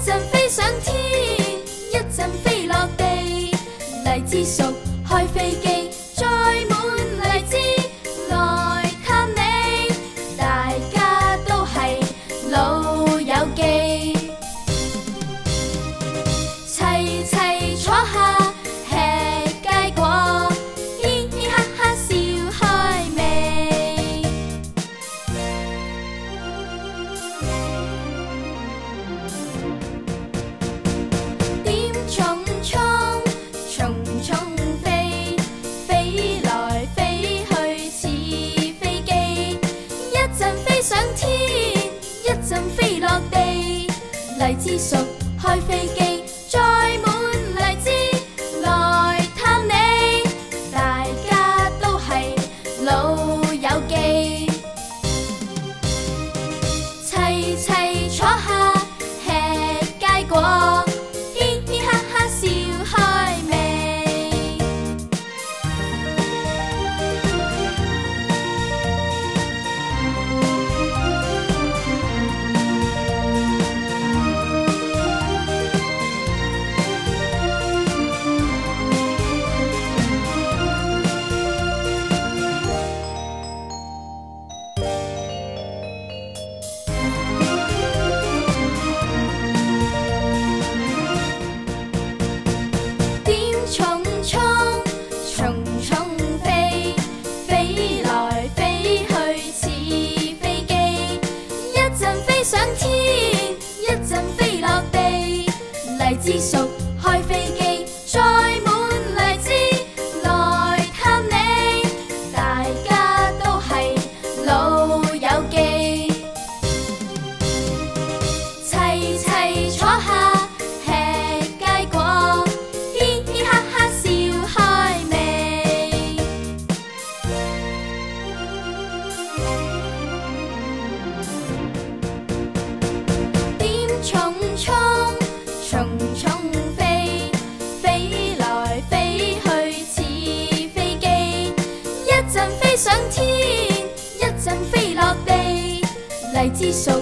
陣飛上天，一陣飛落地。荔枝熟，開飛機，載滿荔枝來探你。大家都係老友記，齊齊坐下吃佳果，嘻嘻哈哈笑開味。點蟲蟲，蟲蟲飛，飛來飛去似飛機，一陣飛上天，一陣飛落地。荔枝熟，開飛機，載滿荔枝來探你。大家都係老友記，齊齊坐下吃佳果，嘻嘻哈哈笑開味。點蟲蟲，蟲蟲飛，飛來飛去似飛機，一陣飛上天，一陣飛落地。荔枝熟，開飛機，載滿荔枝來探你。大家都係老友記，齊齊坐下吃佳果，嘻嘻哈哈笑開味。點蟲蟲，蟲蟲飛，飛來飛去似飛機，一陣飛上天，一陣飛落地。荔枝熟，